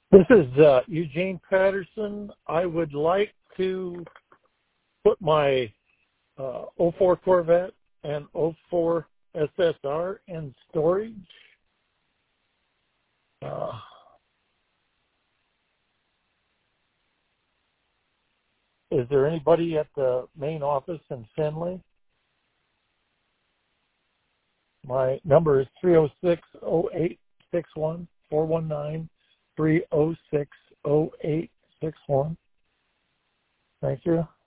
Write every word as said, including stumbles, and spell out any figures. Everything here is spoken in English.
This is uh, Eugene Patterson. I would like to put my uh, oh four Corvette and oh four S S R in storage. Uh, is there anybody at the main office in Findlay? My number is three oh six, oh eight six one, four one nine, three oh six, oh eight six one. Thank you.